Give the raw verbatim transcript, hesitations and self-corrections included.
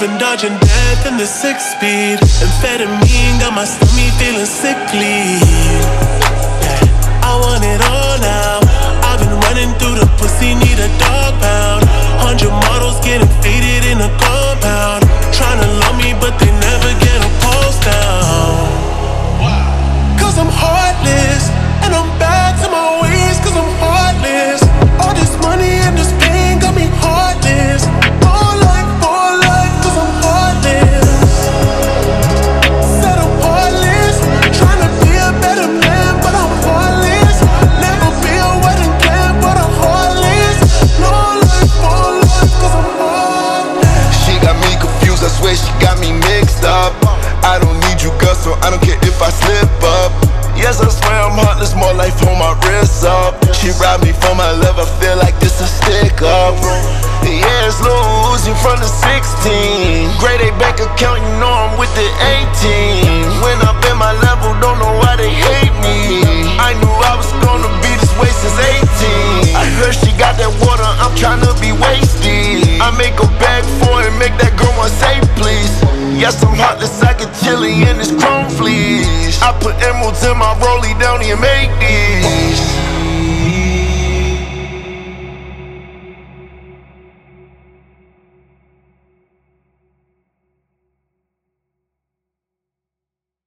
been dodging death in the six speed. Amphetamine got my stomach feeling sickly. Yeah, I want it all now. I've been running through the pussy, need a dog pound. Hundred models getting faded in a compound. Tryna love me, but they never get a pulse down. Cause I'm heartless, and I'm back to my ways. Cause I'm heartless. All this money and this pain got me heartless. All life, all life, cause I'm heartless. Said I'm heartless, tryna be a better man, but I'm heartless. Never be a wedding plan, but I'm heartless. No life, all life, cause I'm heartless. She got me confused, I swear she got me mixed up. I don't need you, girl, so I don't care if I slip up. Yes, I swear I'm heartless, more life on my wrist up. She robbed me for my love, I feel like this a stick up. Yeah, it's Lil Uzi from the sixteen. Grade A bank account, you know I'm with the eighteen. When up in my level, don't know why they hate me. I knew I was gonna be this way since eighteen. I heard she got that water, I'm tryna be wasted. I make a bag for it, make that girl want say please. Yes, I'm heartless, I get chilly in this chrome fleece. I put emeralds in my rollie, down here make